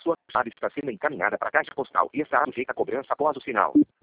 Sua chave está sendo encaminhada para a caixa postal e estará sujeita a cobrança após o sinal.